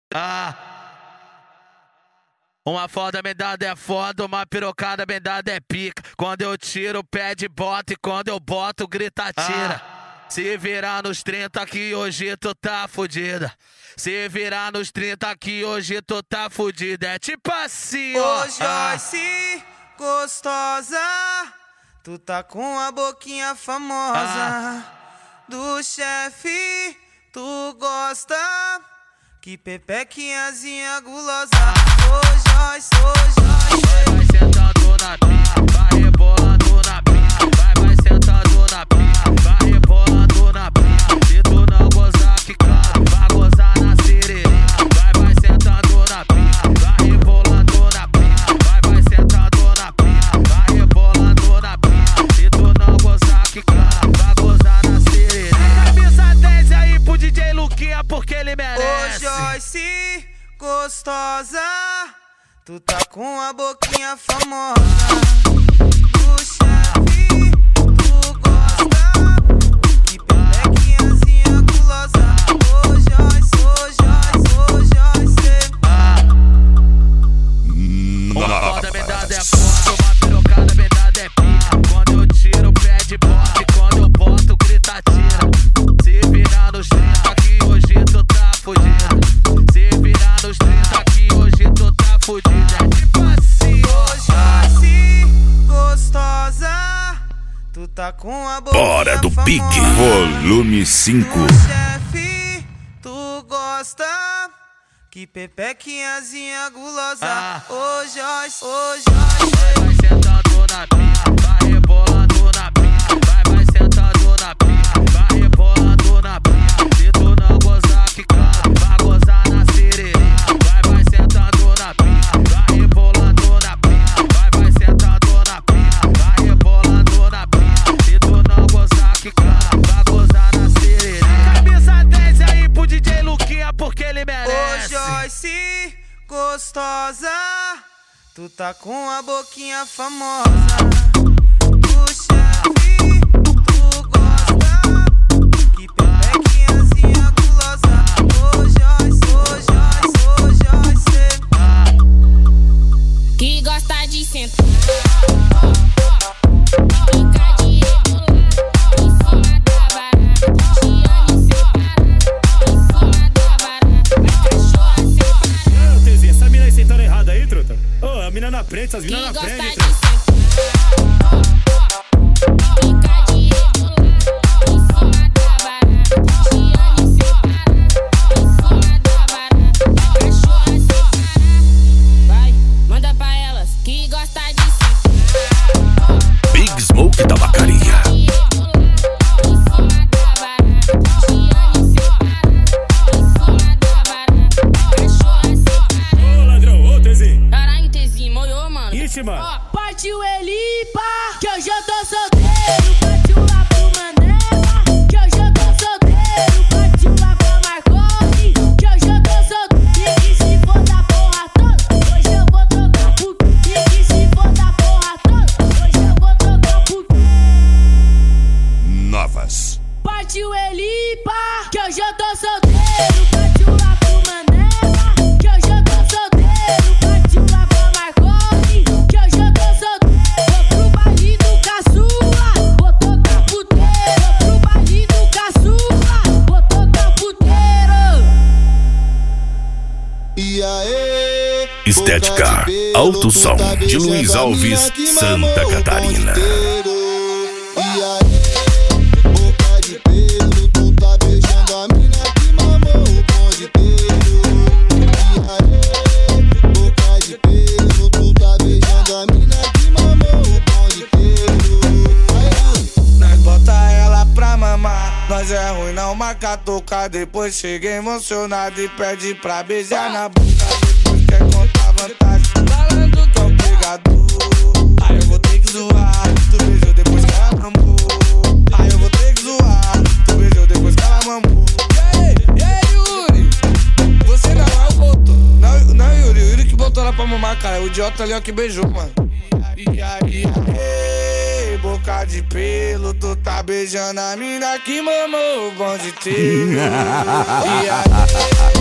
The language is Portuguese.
Ah. Uma foda bem dada é foda, uma pirocada bem dada é pica. Quando eu tiro, pede bota, e quando eu boto, grita tira. Se virar nos 30 que hoje tu tá fudida. Se virar nos 30 que hoje tu tá fudida. É tipo assim, ó. Ô Joyce, gostosa, tu tá com a boquinha famosa. Do chefe, tu gosta, que pepequinhazinha gulosa. Ô Joyce, vai sentando na pica, vai rebolando na pica. Vai sentando na pica, vai rebolando na pica. Se tu não gozar, que cara, vai gozar na siririca. Vai sentando na pica, vai rebolando na pica. Vai sentando na pica, vai rebolando na pica. Se tu não gozar, que cara, vai gozar na siririca. Camisa 10 aí pro DJ Luquinha, porque ele merece. Ô Joyce, gostosa, tu tá com a boquinha famosa. Do chefe, tu gosta, que pepequinhazinha gulosa. Ô Joyce, Uma foda bem dada é foda, uma pirocada bem dada é pica. Quando eu tiro, pede bota, e quando eu boto, grita tira. Se virar nos 30 que hoje tu tá fudida. Se virar nos 30 que hoje tu tá fudida. É tipo assim, ô Joyce, gostosa, tu tá com a boquinha Hora do famosa. Pique, volume 5. Do chefe, tu gosta, que pepequinhazinha gulosa. Ô Joyce, vai sentando na pica, vai rebolando na pica. Vai sentando na pica, vai rebolando na pica. Se tu não gozar, que cara, vai gozar na siririca. Vai sentando na pica, vai rebolando na pica. Vai sentando na pica, vai rebolando na pica. Se tu não gozar, que cara, vai gozar na siririca. Camisa 10 aí pro DJ Luquinha, porque ele merece. ô Joyce, gostosa, tu tá com a boquinha famosa. Do chefe, tu gosta, que pepequinhazinha gulosa. Ô Joyce, que gosta de sentar, fica de rebolar em cima da varanda. Tiane separada em cima da varanda. A cachorra separada. Ô, Tezinha, essa mina aí sentando errada aí, truta? Ô, a mina na frente, essas minas Que na gosta frente, de truta. sentar, fica de rebolar em cima da varanda. Tiane separada em cima da varanda. A cachorra separada. Vai, manda pra elas que gosta de sentar. Big Smoke Tabacaria. Ô, ladrão, ô, Tezinho. Caralho, Tezinho, molhou, mano. Ixi, mano. Partiu Elipa, que eu já tô solteiro. Partiu lá pro Mandela, que eu já tô solteiro. Partiu lá pra Marconi, que eu já tô solteiro. E que se for da porra toda, hoje eu vou tocar puto. E que se for da porra toda, hoje eu vou tocar puto. Novas. Partiu Elipa, que eu já tô solteiro. Partiu lá pro Mandela, que eu já tô solteiro. Partiu lá pra Marconi, que eu já tô solteiro. Vou pro baile do caçula, vou tocar puteiro. Vou pro baile do caçula, vou tocar puteiro. E aí, Estética, alto som de Luiz Alves, Santa Catarina. E aí, boca de pelo, tu tá beijando a mina que mamou o bonde inteiro. E aí, boca de pelo, tu tá beijando a mina que mamou o bonde inteiro. nós bota ela pra mamar. Nós é ruim, não marca tocar. Depois chega emocionado e pede pra beijar na boca. Depois quer contar vantagem, falando que é um pegador. Aí eu vou ter que zoar, tu beijou depois que ela mamou. Aí eu vou ter que zoar, tu beijou depois que ela mamou. E aí, Yuri? Você não é o botou. Não, Yuri, o Yuri que botou ela pra mamar, cara. O idiota ali, ó, que beijou, mano. E aí, boca de pelo, tu tá beijando a mina que mamou o bonde inteiro. E aí,